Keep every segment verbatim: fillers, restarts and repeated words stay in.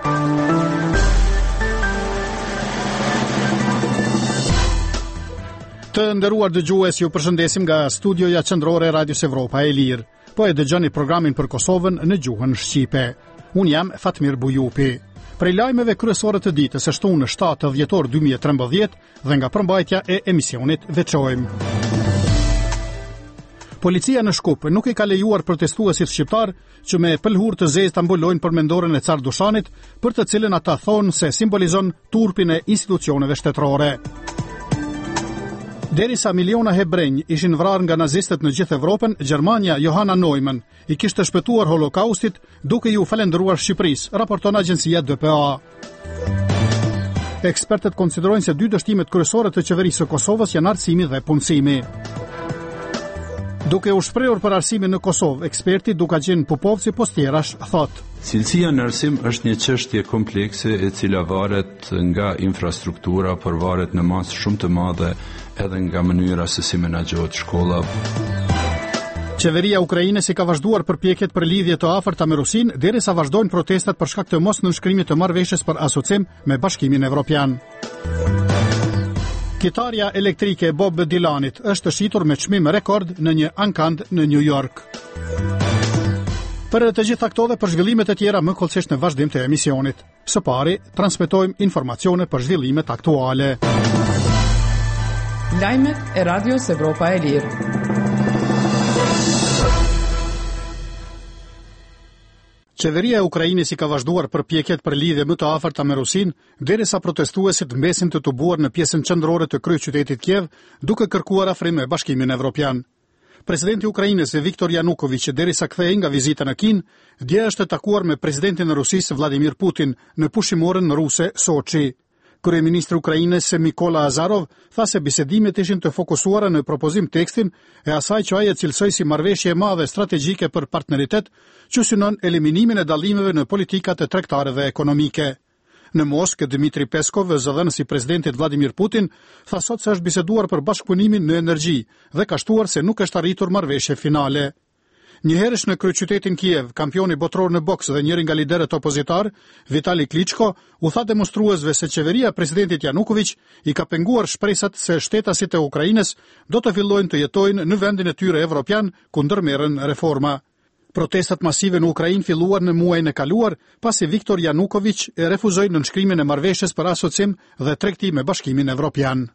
Të nderuar dëgjues, ju përshëndesim nga studioja qendrore e Radios Evropa e Lirë. Po e dëgjoni programin për Kosovën në gjuhën shqipe. Unë jam Fatmir Bujupi. Prej lajmeve kryesore të ditës është unë shtatë dhjetor dy mijë e trembëdhjetë dhe nga përmbajtja e emisionit veçojmë. Policia në Shkup nuk i ka lejuar protestuesit shqiptar që me pëlhur të zezë të mbulojnë përmendorën e Car Dushanit, për të cilën ata thonë se simbolizon turpin e institucioneve shtetërore. Derisa miliona hebrenj ishin vrarë nga nazistët në gjithë Evropën, Gjermania Johanna Neumann i kishte shpëtuar holokaustit duke ju falendëruar Shqipërisë, raporton agjencia D P A. Ekspertët konsiderojnë se dy dështimet kryesore të qeverisë së Kosovës janë arsimit dhe punësimi. Duke u shprehur për arsimin në Kosovë, eksperti Dukagjin Pupovci Postjerash thotë: Cilësia në arsim është një çështje komplekse e cila varet nga infrastruktura, por varet në masë shumë të madhe edhe nga mënyra se si menaxhohet shkolla. Qeveria Ukrainës i ka vazhduar përpjekjet për lidhje të afërta me Rusinë, derisa vazhdojnë protestat për shkak të mos nënshkrimit të marrëveshjes për asocim me Bashkimin Evropian. Kitarja elektrike Bob Dylanit është shitur me çmim rekord në një ankand në New York. Për të gjitha këto dhe për zhvillimet e tjera më kollësisht në vazhdim të emisionit. Së pari, transmetojmë informacione për zhvillimet aktuale. Lajmet e Radios Evropa e Lirë. Qeveria e Ukrainës i ka vazhduar përpjekjet për lidhje më të afërta me Rusinë, derisa protestuesit mbesin të tubuar në pjesën qendrore të kryeqytetit Kiev, duke kërkuar afrim me Bashkimin Evropian. Presidenti i Ukrainës Viktor Yanukovych, derisa kthehej nga vizita në Kinë, dje është takuar me presidentin e Rusisë Vladimir Putin në pushimorën ruse Sochi. Kryeministri i Ukrainës Mykola Azarov tha se bisedimet ishin të fokusuara në propozim tekstin e asaj që ai e cilësoi si marrëveshje e madhe strategjike për partneritet, që synon eliminimin e dallimeve në politikat e tregtarëve ekonomike. Në Moskë, Dmitri Peskov, zëdhënësi i presidentit Vladimir Putin, tha sot se është biseduar për bashkëpunimin në energji dhe ka shtuar se nuk është arritur marrëveshje finale. Njëherësh në kryeqytetin Kiev, kampioni botror në boks dhe njëri nga liderët opozitar, Vitali Klitschko, u tha demonstruesve se qeveria e presidentit Yanukovych i ka penguar shpresat se shtetasit e Ukrainës do të fillojnë të jetojnë në vendin e tyre evropian ku ndërmerren reforma. Protestat masive në Ukrainë filluar në muajin e kaluar, pasi Viktor Yanukovych e refuzoi nënshkrimin e marrëveshjes për asocim dhe tregti me Bashkimin Evropian.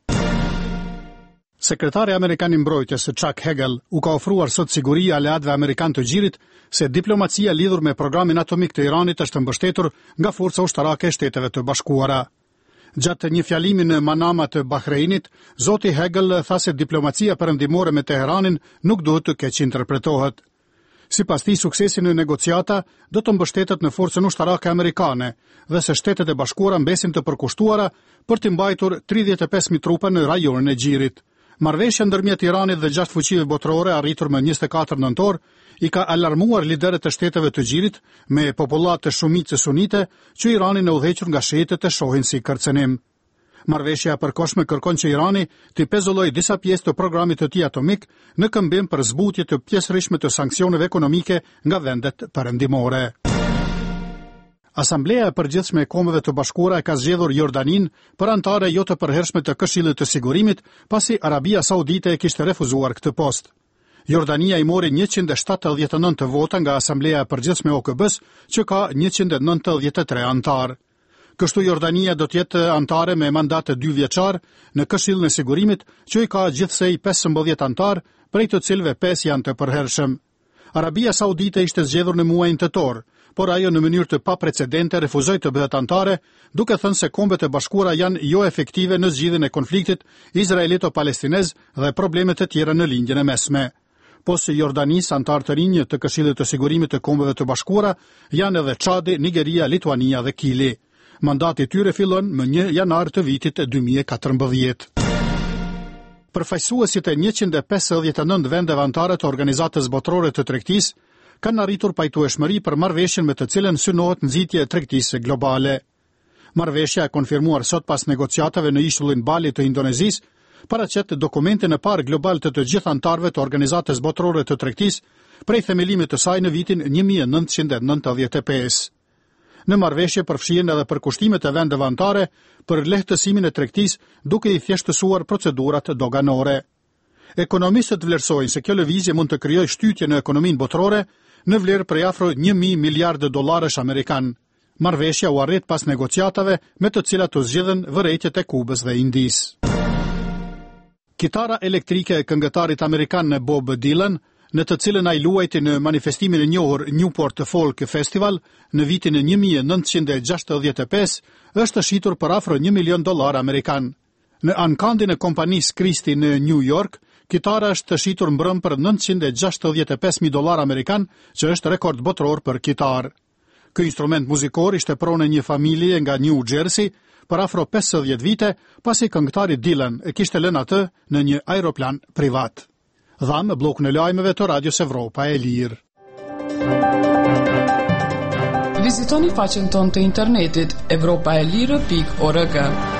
Sekretari Amerikan i Mbrojtjes Chuck Hagel u ka ofruar sot siguri aleatëve amerikan të gjirit se diplomacia lidhur me programin atomik të Iranit është mbështetur nga forca ushtarake e Shteteve të Bashkuara. Gjatë një fjalimi në Manama të Bahreinit, zoti Hagel tha se diplomacia perëndimore me Teheranin nuk duhet të keq interpretohet. Sipas tij, suksesi në negociata do të mbështetet në forcën ushtarake amerikane dhe se Shtetet e Bashkuara mbesin të përkushtuara për të mbajtur tridhjetë e pesë mijë trupa në rajonin e Gjirit. Marrëveshja ndërmjet Iranit dhe gjashtë fuqive botërore arritur më njëzet e katër nëntor i ka alarmuar liderët e Shteteve të Gjirit me popullat të shumicës sunite që Iranin e udhëhequr nga shiitët e shohin si kërcënim. Marrëveshja e përkohshme kërkon që Irani të pezullojë disa pjesë të programit të tij atomik në këmbim për zbutje të pjesërishtme të sanksioneve ekonomike nga vendet perëndimore. Asambleja e Përgjithshme e Kombeve të Bashkuara e ka zgjedhur Jordanin për antare jo të përhershme të Këshillit të Sigurimit, pasi Arabia Saudite e kishte refuzuar këtë postë. Jordania i mori njëqind e shtatëdhjetë e nëntë vota nga Asambleja e Përgjithshme e O K B-s, që ka njëqind e nëntëdhjetë e tre antar. Kështu Jordania do të jetë antare me mandat dy vjeçar në Këshillin e Sigurimit, që i ka gjithsej pesëmbëdhjetë antar, prej të cilëve pesë janë të përhershëm. Arabia Saudite ishte zgjedhur në muajin tetor, por ajo në mënyrë të paprecedente refuzoi të bëhet antare, duke thënë se Kombet e Bashkuara janë jo efektive në zgjidhjen e konfliktit izraelito-palestinez dhe problemet e tjera në lindjen e mesme. Posi Jordanis, antar të rinj të Këshillit të Sigurimit të Kombeve të Bashkuara, janë edhe Çadi, Nigeria, Lituania dhe Kili. Mandati i tyre fillon më një janar të vitit dy mijë e katërmbëdhjetë. Përfaqësuesit e njëqind e pesëdhjetë e nëntë vendeve anëtare të Organizatës Botërore të Tregtisë kanë arritur pajtueshmëri për marrëveshjen me të cilën synohet nxitje e tregtisë globale. Marrëveshja e konfirmuar sot pas negociatave në ishullin Bali të Indonezisë, paraqet dokumentin e parë global të të gjithë anëtarëve të Organizatës Botërore të Tregtisë prej themelimit të saj në vitin një mijë e nëntëqind e nëntëdhjetë e pesë. Në marrëveshje përfshihen edhe përkushtimet e vendeve anëtare për lehtësimin e tregtisë, duke i thjeshtësuar procedurat doganore. Ekonomistët vlerësojnë se kjo lëvizje mund të krijojë shtytje në ekonominë botërore në vlerë prej afro një mijë miliardë dollarësh amerikan. Marrëveshja u arrit pas negociatave me të cilat u zgjidhen vërejtjet e Kubës dhe Indisë. Kitara elektrike e këngëtarit amerikan Bob Dylan, në të cilën ai luajti në manifestimin e njohur Newport Folk Festival në vitin e një mijë e nëntëqind e gjashtëdhjetë e pesë, është shitur për afro një milion dollar amerikan. Në ankandin e kompanisë Christie në New York, kitara është shitur mbrëm për nëntëqind e gjashtëdhjetë e pesë mijë dollar amerikan, që është rekord botëror për kitar. Ky instrument muzikor ishte pronë një familje nga New Jersey për afro pesëdhjetë vite, pasi këngëtari Dylan e kishte lënë atë në një aeroplan privat. Dhamë blokun e lajmeve të Radios Evropa e Lirë. Vizitoni faqen tonë të internetit evropaelire pikë org.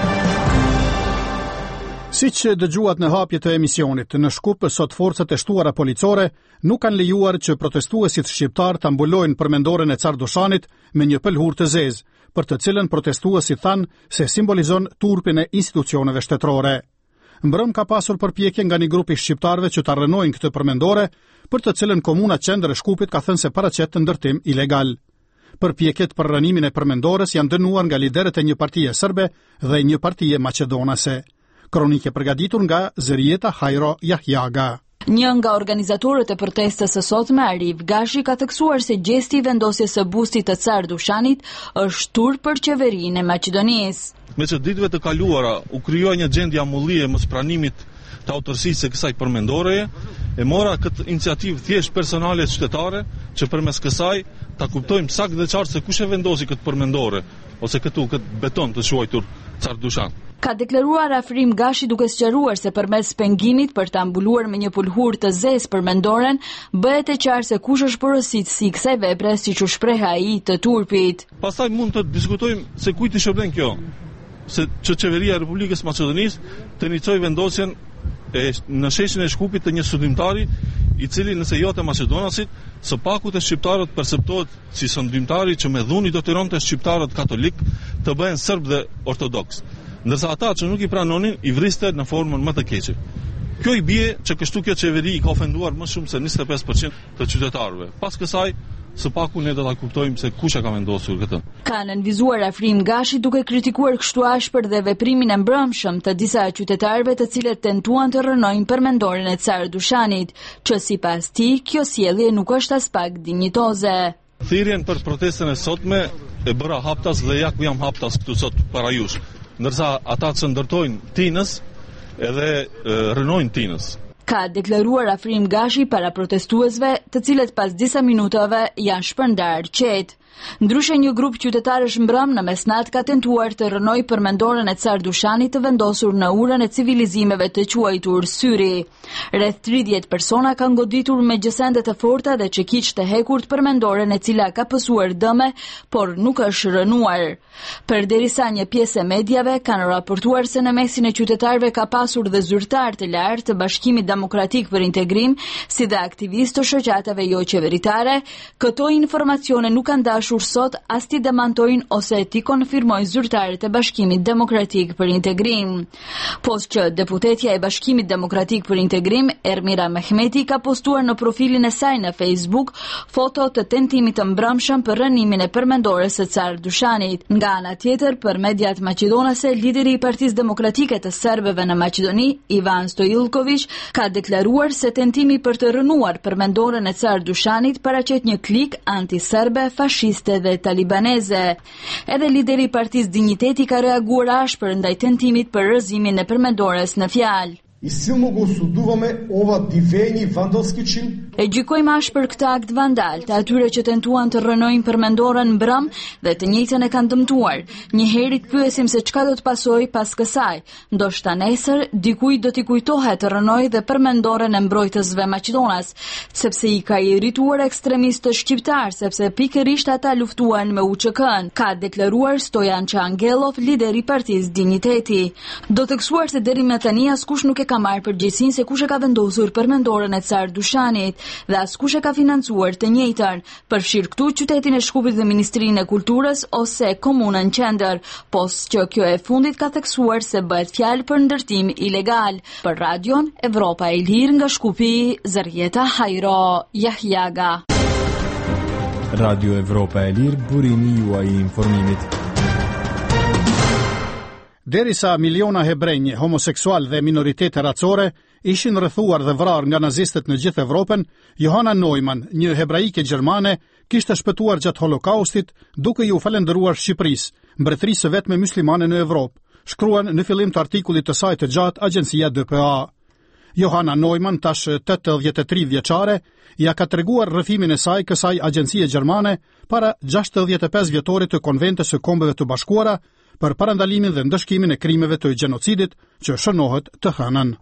Siç dëgjuat në hapje të emisionit, në Shkup sot forcat e shtuara policore nuk kanë lejuar që protestuesit shqiptar të mbulojnë përmendoren e Cardushanit me një pëlhur të zezë, për të cilën protestuesit thanë se simbolizon turpin e institucioneve shtetërore. Mbrëm ka pasur përpjekje nga një grup i shqiptarëve që ta rrënojnë këtë përmendore, për të cilën komuna qendër e Shkupit ka thënë se paraqet ndërtim ilegal. Përpjekjet për rrënimin e përmendores janë dënuar nga liderët e një partie serbe dhe një partie maqedonase. Kronike përgatitur nga Zërieta Hajro Jahjaga. Një nga organizatorët e protestës së sotme, Arif Gashi, ka theksuar se gjesti i vendosjes së bustit të Cardushanit është turp për qeverinë e Maqedonisë. Me që ditëve të kaluara u krijoi një gjendje amullie mos pranimit të autorësisë së kësaj përmendoreje, e mora këtë iniciativë thjesht personale shtetare që përmes kësaj ta kuptojmë saktë dhe qartë se kush e vendosi këtë përmendore ose këtu këtë beton të quajtur Cardushan. Ka deklaruar Afrim Gashi duke sqaruar se përmes pengimit për ta mbuluar me një pulhur të zezë përmendoren, bëhet e qartë se kush është porositësi i kësaj vepre, siç u shpreh ai, të turpit. Pastaj mund të diskutojmë se kujt i shërben kjo, se që qeveria e Republikës Maqedonisë të iniciojë vendosjen e në sheshin e Shkupit të një studimtari i cili nëse jo të Maqedonasit, së pakut e shqiptarët perceptohet si studimtari që me dhuni do të ronte shqiptarët katolik të bëhen serb dhe ortodoks, ndërsa ata që nuk i pranonin i vriste në formën më të keqe. Kjo i bie që kështu kjo qeveri i ka ofenduar më shumë se njëzet e pesë përqind të qytetarëve. Pas kësaj, së paku ne do ta kuptojmë se kush e ka vendosur këtë. Ka nënvizuar Afrim Gashi duke kritikuar kështu ashpër dhe veprimin e mbrëmshëm të disa qytetarëve të cilët tentuan të rrënojnë përmendoren e Cardushanit, që sipas tij kjo sjellje nuk është as pak dinjitoze. Thirrjen për protestën e sotme e bëra haptas dhe ja ku jam haptas këtu sot para jush, ndërsa ata që ndërtojnë tinës edhe rrënojnë tinës. Ka deklaruar Afrim Gashi para protestuesve, të cilët pas disa minutave janë shpërndarë qetë. Ndryshe një grup qytetarësh mbrëm në mesnat ka tentuar të rrënojë përmendoren e Cardushanit të vendosur në urën e civilizimeve të quajtur Syri. Rreth tridhjetë persona kanë goditur me gjësende të forta dhe çekiç të hekur të përmendoren e cila ka pësuar dëme, por nuk është rënuar. Përderisa një pjesë e mediave kanë raportuar se në mesin e qytetarëve ka pasur dhe zyrtar të lartë të Bashkimit Demokratik për Integrim, si dhe aktivistë të shoqatave jo qeveritare, këto informacione nuk kanë dashur sot as ti demantojnë ose ti konfirmojnë zyrtarët e Bashkimit Demokratik për Integrim. Post që deputetja e Bashkimit Demokratik për Integrim, Ermira Mehmeti, ka postuar në profilin e saj në Facebook foto të tentimit të mbrëmshëm për rënimin e përmendores së Cardushanit. Nga ana tjetër, për mediat maqedonase, lideri i Partisë Demokratike të Serbëve në Maqedoni, Ivan Stojilković, ka deklaruar se tentimi për të rënuar përmendoren e Cardushanit paraqet një klik anti-serbe, fashiste dhe talibaneze. Edhe lideri i Partisë Dinjiteti ka reaguar ashpër ndaj tentimit për rrëzimin e përmendores në fjalë. I silno го осудуваме ова дивење вандалски чин. E gjykojmë ashpër këtë akt vandal të atyre që tentuan të rrënojnë përmendoren mbrëm dhe të njëjtën e kanë dëmtuar. Një herë të pyesim se çka do të pasojë pas kësaj. Ndoshta nesër dikujt do t'i kujtohet të rrënojë dhe përmendoren e mbrojtësve maqedonas, sepse i ka irrituar ekstremistë shqiptar, sepse pikërisht ata luftuan me U Q K-n, ka deklaruar Stojan Çangelov, lideri i Partisë Dinjiteti. Do të kësuar se deri më tani askush nuk e ka marrë përgjegjësinë se kush e ka vendosur përmendoren e Cardushanit. dhe askush e ka financuar të njëjtën, përfshirë këtu qytetin e Shkupit dhe Ministrinë e Kulturës ose komunën qendër, pos që kjo e fundit ka theksuar se bëhet fjalë për ndërtim ilegal. Për Radion Evropa e Lirë nga Shkupi, Zërjeta Hajro Jahjaga. Radio Evropa e Lirë, burimi juaj i informimit. Derisa miliona hebrenj, homoseksual dhe minoritete racore ishin rrethuar dhe vrarë nga nazistët në gjithë Evropën, Johanna Neumann, një hebraike gjermane, kishte shpëtuar gjatë Holokaustit duke ju falendëruar Shqipërisë, mbretërisë së vetme muslimane në Evropë, shkruan në fillim të artikullit të saj të gjatë agjencia D P A. Johanna Neumann, tash tetëdhjetë e tre vjeçare, ja ka treguar rrëfimin e saj kësaj agjencie gjermane para gjashtëdhjetë e pesë vjetorit të Konventës së Kombeve të Bashkuara për parandalimin dhe ndëshkimin e krimeve të gjenocidit që shënohet të hënën.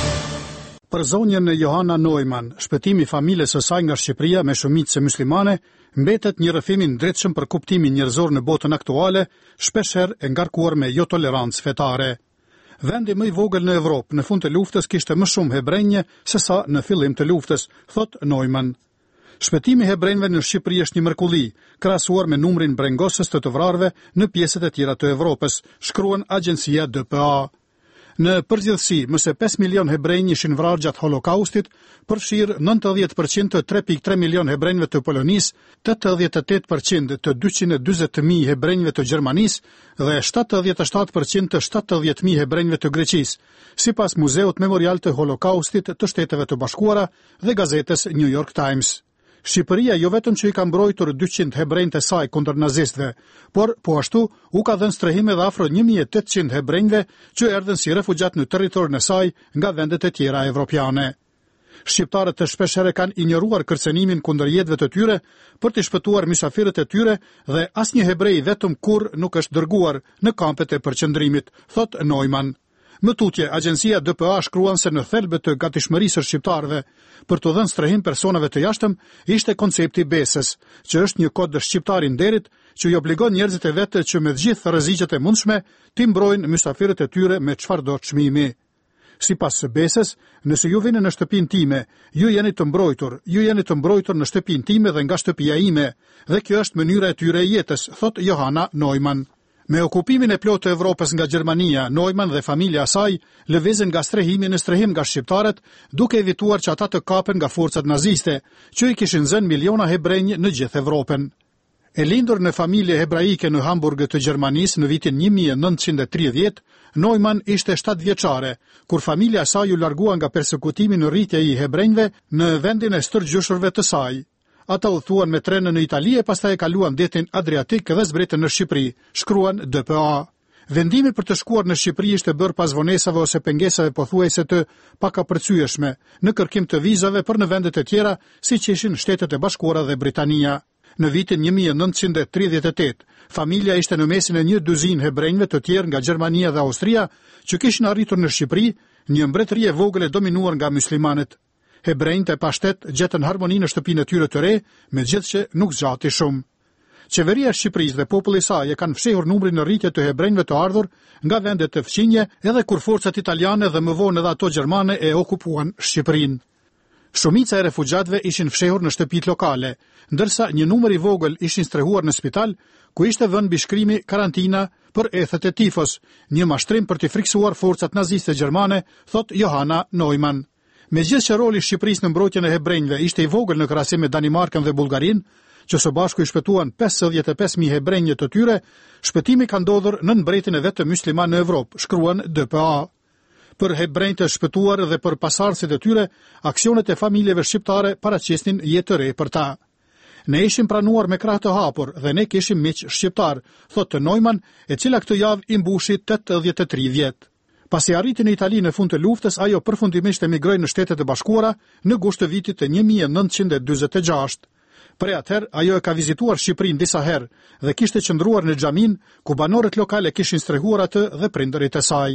Për zonjën e Johanna Neumann, shpëtimi i familjes së saj nga Shqipëria me shumicë muslimane mbetet një rrëfim i drejtshëm për kuptimin njerëzor në botën aktuale, shpeshherë e ngarkuar me jo tolerancë fetare. Vendi më i vogël në Evropë në fund të luftës kishte më shumë hebrenjë se sa në fillim të luftës, thot Neumann. Shpëtimi i hebrenjve në Shqipëri është një mrekulli, krahasuar me numrin brengosës të të vrarve në pjesët e tjera të Evropës, shkruan agjencia D P A. Në përgjithësi, më se pesë milion hebrenj ishin vrarë gjatë Holokaustit, përfshirë nëntëdhjetë përqind të tre pikë tre milion hebrenjve të Polonisë, tetëdhjetë e tetë përqind të dyqind e dyzet mijë hebrenjve të Gjermanisë dhe shtatëdhjetë e shtatë përqind të shtatëdhjetë mijë hebrenjve të Greqisë, sipas Muzeut Memorial të Holokaustit të Shteteve të Bashkuara dhe gazetës New York Times. Shqipëria jo vetëm që i ka mbrojtur dyqind hebrenjt e saj kundër nazistëve, por po ashtu u ka dhënë strehim edhe afro një mijë e tetëqind hebrenjve që erdhën si refugjat në territorin e saj nga vendet e tjera evropiane. Shqiptarët të shpeshherë kanë injoruar kërcënimin kundër jetëve të tyre për të shpëtuar mysafirët e tyre dhe asnjë hebrej vetëm kurrë nuk është dërguar në kampet e përqendrimit, thot Neumann. Më tutje, agjencia D P A shkruan se në thelbet të gatishmërisë së shqiptarëve për të dhënë strehim personave të jashtëm ishte koncepti besës, që është një kod shqiptar i nderit që i obligon njerëzit e vetë që me të gjithë rreziqet e mundshme t'i mbrojnë mysafirët e tyre me çfarëdo çmimi. Sipas së besës, nëse ju vini në shtëpinë time, ju jeni të mbrojtur, ju jeni të mbrojtur në shtëpinë time dhe nga shtëpia ime, dhe kjo është mënyra e tyre e jetës, thot Johanna Neumann. Me okupimin e plotë të Evropës nga Gjermania, Neumann dhe familja e saj lëvizën nga strehimi në strehim nga shqiptarët, duke evituar që ata të kapen nga forcat naziste, që i kishin zënë miliona hebrenj në gjithë Evropën. E lindur në familje hebraike në Hamburg të Gjermanisë në vitin një mijë e nëntëqind e tridhjetë, Neumann ishte shtatë vjeçare, kur familja e saj u largua nga persekutimi në rritje i hebrenjve në vendin e stërgjyshurve të saj. Ata udhëtuan me trenën në Itali e pastaj e kaluan detin Adriatik dhe zbretën në Shqipëri, shkruan D P A. Vendimi për të shkuar në Shqipëri ishte bërë pas vonesave ose pengesave pothuajse të pakapërcyeshme në kërkim të vizave për në vendet e tjera, siç ishin Shtetet e Bashkuara dhe Britania. Në vitin një mijë e nëntëqind e tridhjetë e tetë, familja ishte në mesin e një dyzinë hebrenjve të tjerë nga Gjermania dhe Austria që kishin arritur në Shqipëri, një mbretëri e vogël e dominuar nga muslimanët. Hebrejt e pashtet gjetën harmoni në shtëpinë e tyre të re, megjithëse që nuk zgjati shumë. Qeveria e Shqipërisë dhe populli i saj e kanë fshehur numrin në rritje të hebrejve të ardhur nga vendet të fqinje, edhe kur forcat italiane dhe më vonë edhe ato gjermane e okupuan Shqipërinë. Shumica e refugjatëve ishin fshehur në shtëpitë lokale, ndërsa një numër i vogël ishin strehuar në spital, ku ishte vënë bishkrimi karantina për ethet e tifos, një mashtrim për të friksuar forcat naziste gjermane, thot Johanna Neumann. Megjithëse që roli i Shqipërisë në mbrojtjen e hebrejve ishte i vogël në krahasim me Danimarkën dhe Bullgarinë, që së bashku i shpëtuan pesëdhjetë e pesë mijë hebrenj të tyre, shpëtimi ka ndodhur në mbretjen e vetë të musliman në Evropë, shkruan D P A. Për hebrejt të shpëtuar dhe për pasardhësit e tyre, aksionet e familjeve shqiptare paraqesin jetë të re për ta. Ne ishim pranuar me krah të hapur dhe ne kishim miq shqiptar, thotë Neumann, e cila këtë javë i mbushi tetëdhjetë e tre vjet. Pasi arriti në Itali në fund të luftës, ajo përfundimisht emigroi në Shtetet e Bashkuara në gusht të vitit të një mijë e nëntëqind e dyzet e gjashtë. Prej atëherë, ajo e ka vizituar Shqipërinë disa herë dhe kishte qëndruar në xhamin ku banorët lokale kishin strehuar atë dhe prindërit e saj.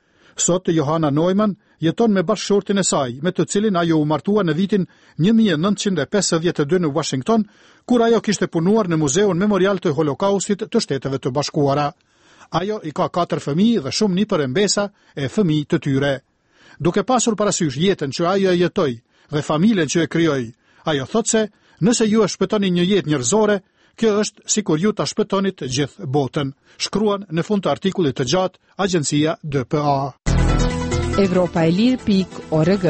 Sot Johanna Neumann jeton me bashkëshortin e saj, me të cilin ajo u martua në vitin një mijë e nëntëqind e pesëdhjetë e dy në Washington, kur ajo kishte punuar në Muzeun Memorial të Holokaustit të Shteteve të Bashkuara. Ajo i ka katër fëmijë dhe shumë nipër e mbesa e fëmijë të tyre. Duke pasur parasysh jetën që ajo e jetoi dhe familjen që e krijoi. Ajo thot se nëse ju e shpëtoni një jetë njerëzore, kjo është sikur ju ta shpëtonit gjithë botën, shkruan në fund të artikullit të gjatë agjencia D P A. Evropa e Lirë pikë org.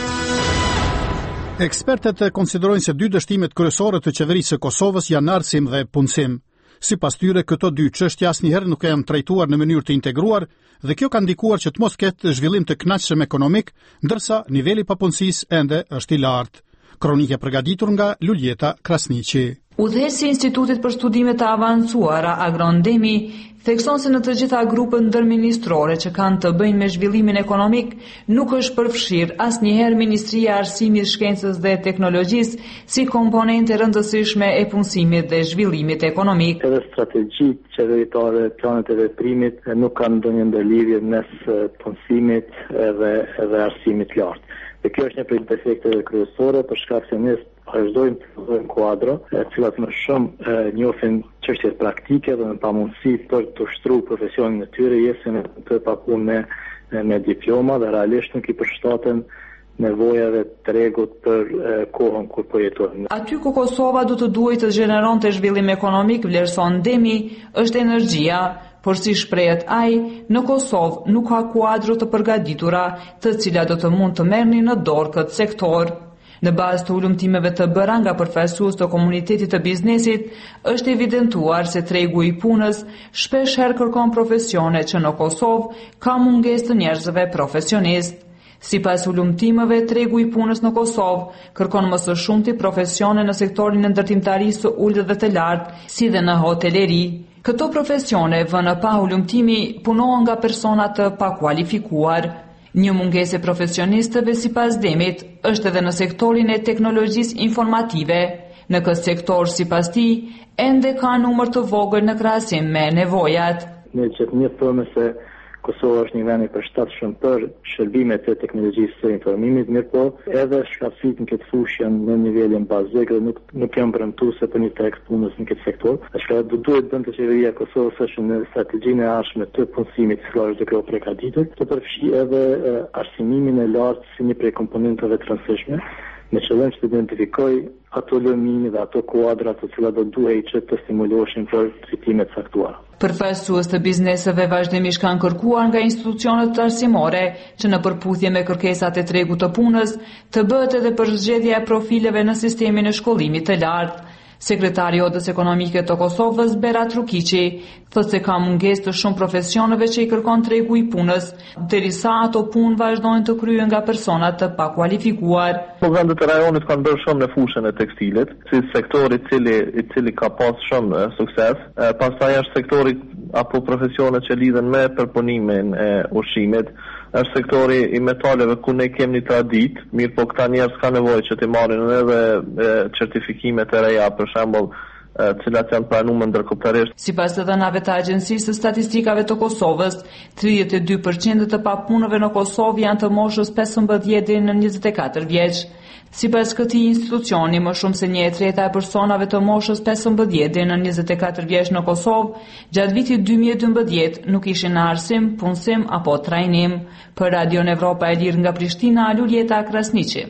Ekspertët konsiderojnë se dy dështimet kryesore të qeverisë së Kosovës janë arsim dhe punësim. Sipas tyre, këto dy çështje asnjëherë nuk janë trajtuar në mënyrë të integruar dhe kjo ka ndikuar që të mos ketë zhvillim të kënaqshëm ekonomik, ndërsa niveli i papunësisë ende është i lartë. Kronikë e përgatitur nga Luljeta Krasniqi. Udhëheqësi i Institutit për Studime të Avancuara Agrondemi thekson se në të gjitha grupet ndërministrore që kanë të bëjnë me zhvillimin ekonomik, nuk është përfshirë asnjëherë Ministria e Arsimit, Shkencës dhe Teknologjisë si komponente rëndësishme e punësimit dhe zhvillimit ekonomik. Edhe strategjitë qeveritare, planet e veprimit nuk kanë ndonjë ndërlidhje mes punësimit dhe edhe arsimit lartë. Dhe kjo është një prej efekteve kryesore për shkak se ne vazhdojmë të fillojmë kuadro, e cilat më shumë njohin çështjet praktike dhe në pamundësi për të ushtruar profesionin e tyre, jesin të papunë me, me diploma dhe realisht nuk i përshtaten nevojave të tregut për e, kohën kur po jetojnë. Aty ku Kosova do të duhet të zgjeneronte zhvillim ekonomik, vlerëson Demi, është energjia. Por si shprehet ai, në Kosovë nuk ka kuadro të përgatitura të cilat do të mund të merrnin në dorë këtë sektor. Në bazë të ulëmtimeve të bëra nga përfaqësues të komunitetit të biznesit, është evidentuar se tregu i punës shpesh herë kërkon profesione që në Kosovë ka mungesë të njerëzve profesionistë. Sipas ulëmtimeve, tregu i punës në Kosovë kërkon më së shumti profesione në sektorin e ndërtimtarisë së ulët dhe të lartë, si dhe në hoteleri. Këto profesione vënë pa ulëmtimi punohen nga persona të pakualifikuar. Një mungesë e profesionistëve sipas Demit është edhe në sektorin e teknologjisë informative. Në këtë sektor sipas tij ende ka numër të vogël në krahasim me nevojat. Ne që një përme se Kosova është një vend i përshtatshëm për shërbimet e teknologjisë së informimit, mirë po edhe shkatësit në këtë fushë janë në nivelin bazik dhe nuk, nuk janë premtuese për një tekst punës në këtë sektor. Ashtu do duhet bënd të qeveria e Kosovës është në strategjinë e ardhshme të punësimit, që është duke u përgatitur, të përfshi edhe e, arsimimin e lartë si një prej komponenteve të rëndësishme, me qëllim që të identifikoj ato lëmimi dhe ato kuadra të cilat do duhej që të stimuloheshin për drejtime të caktuara. Përfaqësues të bizneseve vazhdimisht kanë kërkuar nga institucionet arsimore që në përputhje me kërkesat e tregut të punës të bëhet edhe përzgjedhja e profileve në sistemin e shkollimit të lartë. Sekretari i Odës Ekonomike të Kosovës, Berat Rukiqi, thotë se ka mungesë të shumë profesioneve që i kërkon tregu i punës, derisa ato punë vazhdojnë të kryen nga persona të pakualifikuar. Po vendet e rajonit kanë bërë shumë në fushën e tekstilit, si sektori i cili i cili ka pas shumë e, sukses. E, pastaj është sektori apo profesionet që lidhen me përpunimin e ushqimit. Është sektori i metaleve ku ne kemi një tradit, mirë po këta njerëz ka nevojë që të marrin edhe e, certifikimet e reja, për shembull, e, cilat janë pranuar ndërkombëtarisht. Sipas të dhënave të Agjencisë së Statistikave të Kosovës, tridhjetë e dy përqind të papunëve në Kosovë janë të moshës pesëmbëdhjetë deri në njëzet e katër vjeç. Sipas këtij institucioni, më shumë se një e treta e personave të moshës pesëmbëdhjetë deri në njëzet e katër vjeç në Kosovë, gjatë vitit dy mijë e dymbëdhjetë nuk ishin në arsim, punësim apo trajnim. Për Radio Evropa e Lirë nga Prishtina, Luljeta Krasniqi.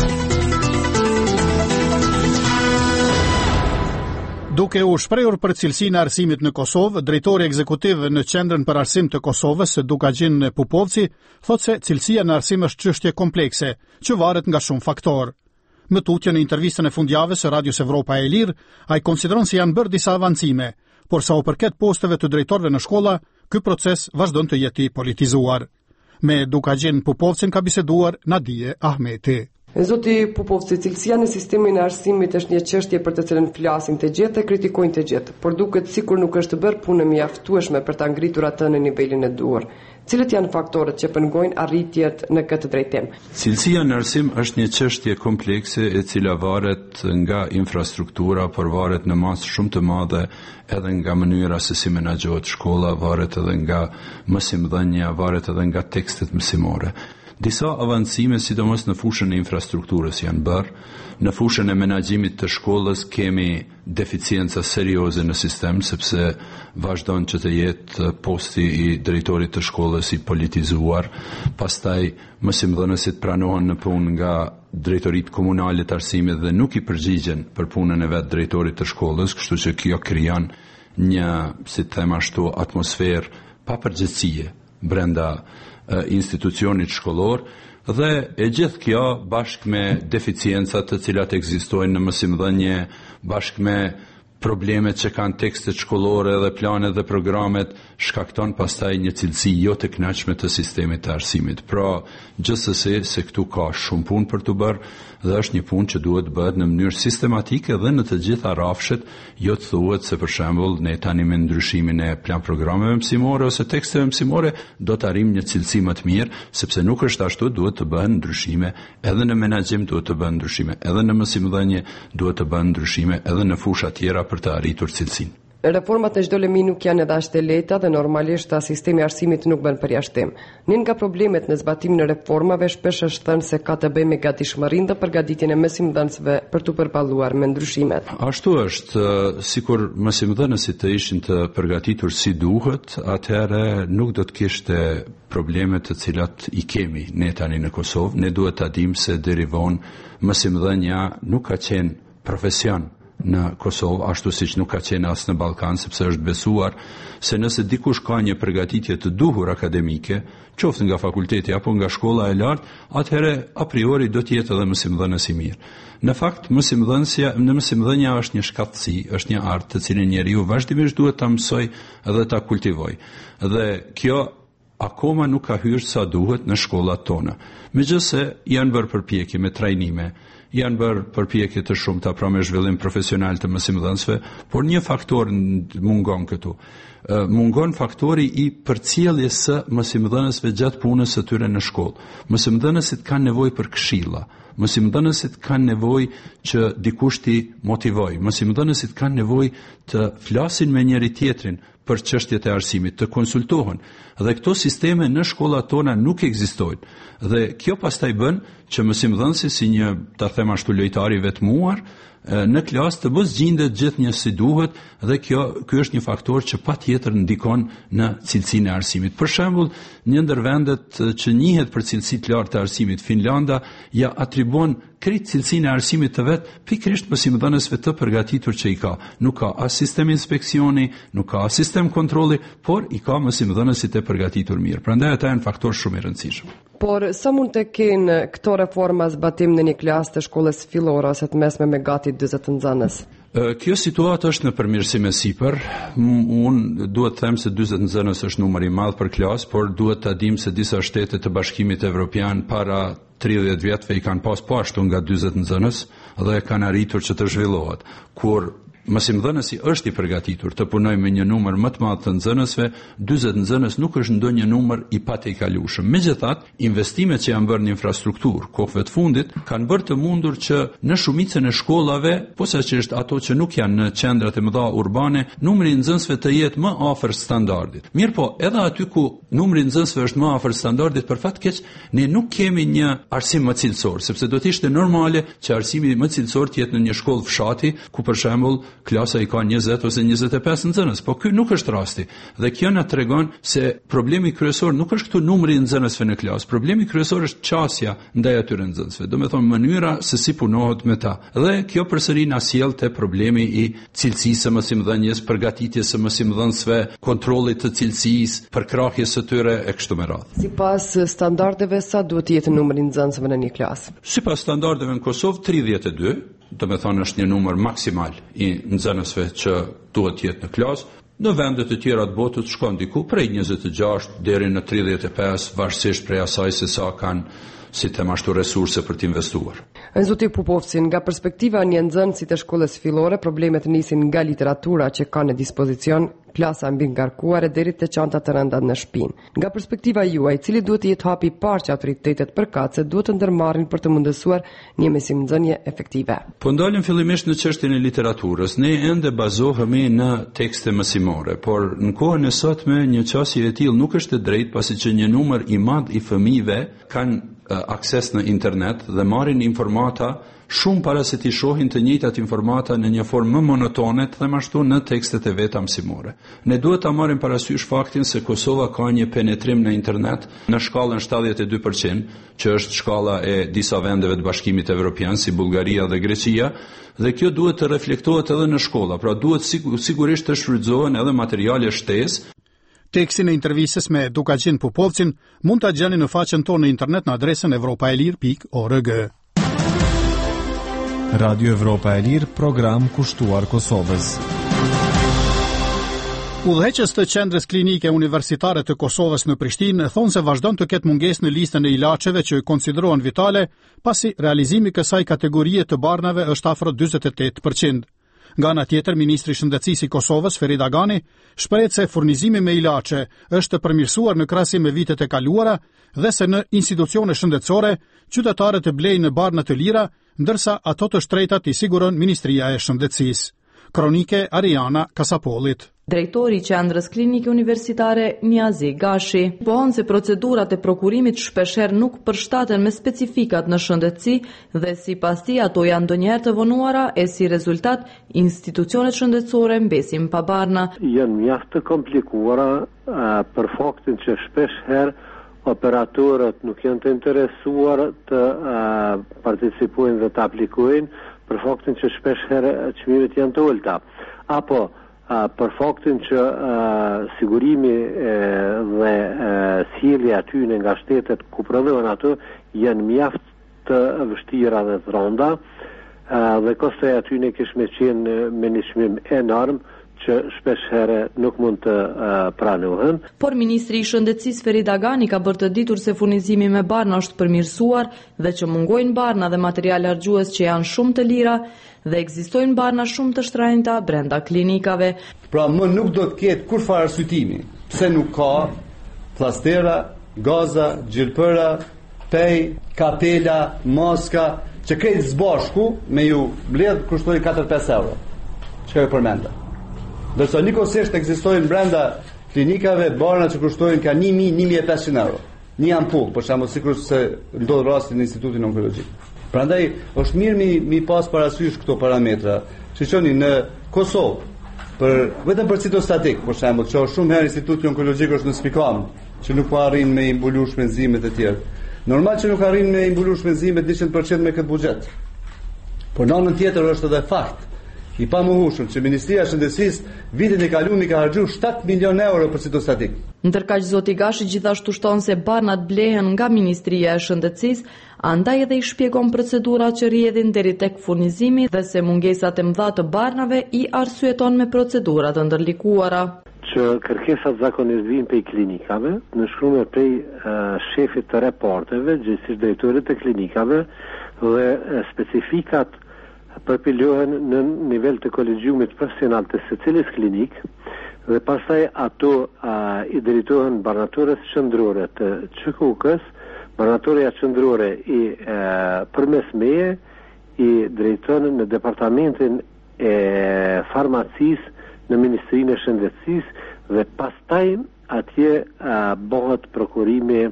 Duke u shprehur për cilësinë e arsimit në Kosovë, drejtori ekzekutiv në Qendrën për Arsim të Kosovës, Dukagjin Pupovci, thotë se cilësia në arsim është çështje komplekse, që varet nga shumë faktorë. Më tutje në intervistën e fundjavës së Radios Evropa e Lirë, ai konsideron se janë bërë disa avancime, por sa u përket posteve të drejtorëve në shkolla, ky proces vazhdon të jetë i politizuar. Me Dukagjin Pupovcin ka biseduar Nadije Ahmeti. Zoti Pupovci, cilësia në sistemin e arsimit është një çështje për të cilën flasin të gjithë e kritikojnë të gjithë, por duket sikur nuk është bërë punë mjaftueshme për ta ngritur atë në nivelin e duhur. Cilët janë faktorët që pengojnë arritjet në këtë drejtim? Cilësia në arsim është një çështje komplekse e cila varet nga infrastruktura, por varet në masë shumë të madhe edhe nga mënyra se si menaxhohet shkolla, varet edhe nga mësimdhënia, varet edhe nga tekstet mësimore. Disa avancime, sidomos në fushën e infrastrukturës janë bërë, në fushën e menaxhimit të shkollës kemi deficienca serioze në sistem, sepse vazhdon që të jetë posti i drejtorit të shkollës i politizuar, pastaj mësimdhënësit pranohen në punë nga drejtoritë komunale të arsimit dhe nuk i përgjigjen për punën e vetë drejtorit të shkollës, kështu që kjo krijon një, si të them ashtu, atmosferë pa përgjegjësie brenda uh, institucionit shkollor, dhe e gjithë kjo bashkë me deficiencat të cilat ekzistojnë në mësimdhënie, bashkë me problemet që kanë tekstet shkollore dhe planet dhe programet, shkakton pastaj një cilësi jo të kënaqshme të sistemit të arsimit. Pra, gjithsesi se këtu ka shumë punë për të bërë dhe është një punë që duhet bëhet në mënyrë sistematike dhe në të gjitha rrafshet, jo të thuhet se për shembull ne tani me ndryshimin e plan programeve mësimore ose teksteve mësimore do të arrijmë një cilësi më të mirë, sepse nuk është ashtu, duhet të bëhen ndryshime, edhe në menaxhim duhet të bëhen ndryshime, edhe në mësimdhënie duhet të bëhen ndryshime, edhe në fusha tjera për të arritur cilësinë. Reformat në çdo lëmi nuk janë edhe as të lehta dhe normalisht as sistemi i arsimit nuk bën përjashtim. Një nga problemet në zbatimin e reformave shpesh është thënë se ka të bëjë me gatishmërinë dhe përgatitjen e mësimdhënësve për të përballuar me ndryshimet. Ashtu është, sikur mësimdhënësit të ishin të përgatitur si duhet, atëherë nuk do të kishte probleme të cilat i kemi ne tani në Kosovë. Ne duhet ta dimë se deri vonë mësimdhënia nuk ka qenë profesion në Kosovë, ashtu siç nuk ka qenë as në Ballkan, sepse është besuar se nëse dikush ka një përgatitje të duhur akademike, qoftë nga fakulteti apo nga shkolla e lartë, atëherë a priori do të jetë edhe mësimdhënës i mirë. Në fakt, mësimdhënia në mësimdhënia është një shkatësi, është një art të cilin njeriu vazhdimisht duhet ta mësoj dhe ta kultivoj. Dhe kjo akoma nuk ka hyrë sa duhet në shkollat tona. Megjithëse janë bërë përpjekje me trajnime, janë bërë përpjekje të shumta pra me zhvillim profesional të mësimdhënësve, por një faktor mungon këtu. Mungon faktori i përcjelljes së mësimdhënësve gjatë punës së tyre në shkollë. Mësimdhënësit kanë nevojë për këshilla. Mësimdhënësit kanë nevojë që dikush t'i motivojë. Mësimdhënësit kanë nevojë të flasin me njëri tjetrin për çështjet e arsimit, të konsultohen. Dhe këto sisteme në shkollat tona nuk ekzistojnë. Dhe kjo pastaj bën që mësimdhënësi si një, ta them ashtu, lojtar i vetmuar, në klasë të mos gjendet gjithnjë si duhet, dhe kjo ky është një faktor që patjetër ndikon në cilësinë e arsimit. Për shembull, një ndër vendet që njihet për cilësi të lartë të arsimit, Finlanda, ja atribuon krejt cilësinë e arsimit të vet pikërisht mësimdhënësve të përgatitur që i ka. Nuk ka as sistem inspeksioni, nuk ka as sistem kontrolli, por i ka mësimdhënësit e përgatitur mirë. Prandaj ata janë faktor shumë i rëndësishëm. Por sa mund të kenë këto reforma zbatim në një klasë të shkollës fillore ose të mesme me gati dyzet nxënës? Kjo situatë është në përmirësim e sipër. Unë duhet të them se dyzet nxënës është numër i madh për klasë, por duhet ta dim se disa shtete të Bashkimit Evropian para tridhjetë vjetëve i kanë pas po ashtu nga dyzet nxënës dhe kanë arritur që të zhvillohet. Kur mësimdhënësi është i përgatitur të punojë me një numër më të madh të nxënësve, dyzet nxënës nuk është ndonjë numër i patejkalueshëm. Megjithatë, investimet që janë bërë në infrastrukturë kohëve të fundit kanë bërë të mundur që në shumicën e shkollave, posaçërisht ato që nuk janë në qendrat e mëdha urbane, numri i nxënësve të jetë më afër standardit. Mirpo, edhe aty ku numri i nxënësve është më afër standardit, për fat keq, ne nuk kemi një arsim më cilësor, sepse do të ishte normale që arsimi më cilësor të jetë në një shkollë fshati, ku për shembull klasa i ka njëzet ose njëzet e pesë nxënës, po ky nuk është rasti. Dhe kjo na tregon se problemi kryesor nuk është këtu numri i nxënësve në klasë, problemi kryesor është qasja ndaj atyre nxënësve, do të thonë mënyra se si punohet me ta. Dhe kjo përsëri na sjell te problemi i cilësisë së mësimdhënies, përgatitjes së mësimdhënësve, kontrollit të cilësisë, përkrahjes së tyre e kështu me radhë. Sipas standardeve sa duhet të jetë numri i nxënësve në një klasë? Sipas standardeve në Kosovë tridhjetë e dy, do me thonë është një numër maksimal i nxënësve që duhet jetë në klasë. Në vendet e tjera të botës shkon diku prej njëzet e gjashtë deri në tridhjetë e pesë, varësisht prej asaj se sa kanë si them ashtu resurse për të investuar. Zoti Pupovci, nga perspektiva një nxënësit të shkollës fillore, problemet nisin nga literatura që ka në dispozicion, klasa mbi ngarkuare deri te çantat të rënda në shtëpinë. Nga perspektiva juaj, cili duhet të jetë hapi i parë që autoritetet përkatëse duhet të ndërmarrin për të mundësuar një mesimnxënje efektive? Po ndalim fillimisht në çështjen e literaturës. Ne ende bazohemi në tekste mësimore, por në kohën e sotme një çështje e tillë nuk është e drejtë, pasi që një numër i madh i fëmijëve kanë uh, akses në internet dhe marrin informata shumë para se t'i shohin të njëjtat informata në një formë më monotone dhe ashtu në tekstet e veta mësimore. Ne duhet ta marrim parasysh faktin se Kosova ka një penetrim në internet në shkallën shtatëdhjetë e dy përqind, që është shkalla e disa vendeve të Bashkimit Evropian si Bullgaria dhe Greqia, dhe kjo duhet të reflektohet edhe në shkolla, pra duhet sigurisht të shfrytëzohen edhe materiale shtesë. Tekstin e intervistës me Dukaqin Pupovcin mund ta gjeni në faqen tonë në internet në adresën evropaelir pikë org. Radio Evropa e Lirë, program kushtuar Kosovës. Udhëheqës të qendrës klinike universitare të Kosovës në Prishtinë thonë se vazhdon të ketë mungesë në listën e ilaçeve që konsiderohen vitale, pasi realizimi kësaj kategorie të barnave është afro dyzet e tetë përqind. Nga ana tjetër, ministri i shëndetësisë i Kosovës, Ferit Agani, shpreh se furnizimi me ilaçe është të përmirësuar në krahasim me vitet e kaluara dhe se në institucione shëndetësore qytetarët e blejnë në barna të lira, ndërsa ato të shtrejtat i siguron Ministria e Shëndetësisë. Kronike Ariana Kasapollit. Drejtori i qendrës klinike universitare Niazi Gashi pohon se procedurat e prokurimit shpeshherë nuk përshtaten me specifikat në shëndetësi dhe sipas tij ato janë ndonjëherë të vonuara e si rezultat institucionet shëndetësore mbesin pa barna. Janë mjaft të komplikuara uh, për faktin që shpeshherë operatorët nuk janë të interesuar të uh, participojnë dhe të aplikojnë për faktin që shpeshherë çmimet janë të ulta. Apo uh, për faktin që uh, sigurimi uh, dhe uh, sjellja aty nga shtetet ku prodhohen ato janë mjaft të vështira dhe të rënda uh, dhe kosto e aty ne kish me qenë me një çmim enorm që shpesh herë nuk mund të uh, pranohen. Por ministri i shëndetësisë Ferit Agani ka bërë të ditur se furnizimi me barna është përmirësuar dhe që mungojnë barna dhe materiale harxhues që janë shumë të lira dhe ekzistojnë barna shumë të shtrenjta brenda klinikave. Pra më nuk do të ketë kur fare arsyetimi pse nuk ka plastera, gaza, gjilpëra, pej, kapela, maska, që krejt zbashku me ju mbledh kushtojnë katër pesë euro. Çka e përmenda? Dërsa nikosisht ekzistojnë brenda klinikave barna që kushtojnë ka një mijë, një mijë e pesëqind euro. Një ampull, për shembull, sikur se ndodh rasti në Institutin Onkologjik. Prandaj është mirë mi, mi pas parasysh këto parametra. Shiqoni në Kosovë, për vetëm për citostatik, për shembull, që është shumë herë Instituti Onkologjik është në spikam, që nuk po arrin me imbuluar shpenzimet e tjera. Normal që nuk arrin me imbuluar shpenzimet njëqind përqind me këtë buxhet. Por në anën tjetër është edhe fakt i pamohueshëm që Ministria e Shëndetësisë vitin e kaluar ka harxhuar shtatë milion euro për citostatik. Ndërkaq zoti Gashi gjithashtu shton se barnat blehen nga Ministria e Shëndetësisë, andaj edhe i shpjegon procedurat që rrjedhin deri tek furnizimi dhe se mungesat e mëdha të barnave i arsyeton me procedura të ndërlikuara. Që kërkesat zakonisht vijnë prej klinikave, në shkruar prej uh, shefit të reporteve, gjithsesi drejtorit të klinikave dhe uh, specifikat përpilohen në nivel të kolegjiumit profesional të secilës klinik dhe pastaj ato uh, i drejtohen barnatores qendrore të Q K U-s, barnatoria qendrore i uh, përmes meje i drejton në departamentin e farmacisë në Ministrinë e Shëndetësisë dhe pastaj atje uh, bëhet prokurimi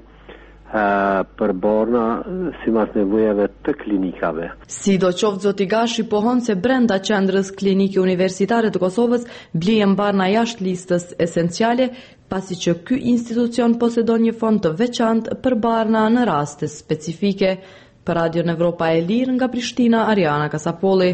Uh, për barna sipas nevojave të klinikave. Sidoqoftë zoti Gashi pohon se brenda qendrës klinike universitare të Kosovës blihen barna jashtë listës esenciale, pasi që ky institucion posedon një fond të veçantë për barna në raste specifike. Për Radio Evropa e Lirë nga Prishtina, Ariana Kasapolli.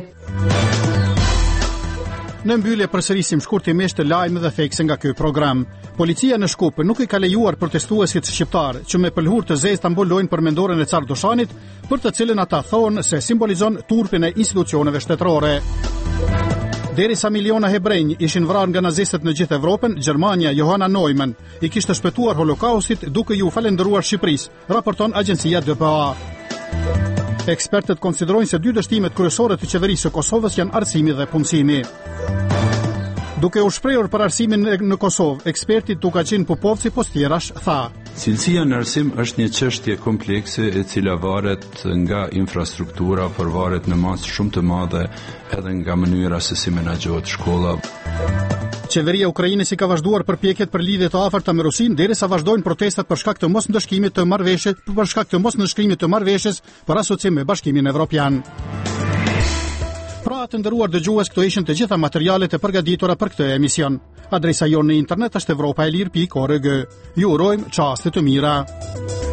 Në mbyllje përsërisim shkurtimisht të lajme dhe thekse nga ky program. Policia në Shkup nuk i ka lejuar protestuesit shqiptar që me pëlhur të zezë ta mbulojnë përmendoren e Car Dushanit, për të cilën ata thonë se simbolizon turpin e institucioneve shtetërore. Derisa miliona hebrejnë ishin vrarë nga nazistët në gjithë Evropën, Gjermania Johanna Neumann i kishte shpëtuar Holokaustit duke ju falendëruar Shqipërisë, raporton agjencia D P A. Ekspertët konsiderojnë se dy dështimet kryesore të qeverisë së Kosovës janë arsimi dhe punësimi. Duke u shprehur për arsimin në Kosovë, eksperti Tukaqin Pupovci Postjerash tha: Cilësia në arsim është një çështje komplekse e cila varet nga infrastruktura, por varet në masë shumë të madhe edhe nga mënyra se si menaxhohet shkolla. Qeveria e Ukrainës i ka vazhduar përpjekjet për lidhje të afërta me Rusinë derisa vazhdojnë protestat për shkak të mosndëshkimit të marrëveshjes, për shkak të mosndëshkimit të marrëveshjes për asocim me Bashkimin Evropian. Pra të nderuar dëgjues, këto ishin të gjitha materialet e përgatitura për këtë emision. Adresa jonë në internet është evropaelir pikë org. Ju urojmë çaste të mira.